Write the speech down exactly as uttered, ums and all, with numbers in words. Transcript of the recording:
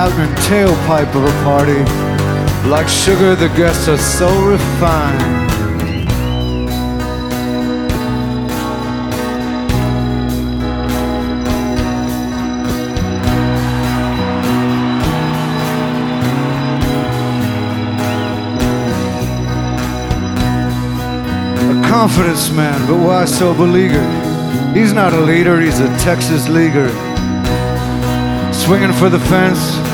fountain and tailpipe of a party. Like sugar, the guests are so refined. Confidence man, but why so beleaguered? He's not a leader, he's a Texas leaguer. Swinging for the fence,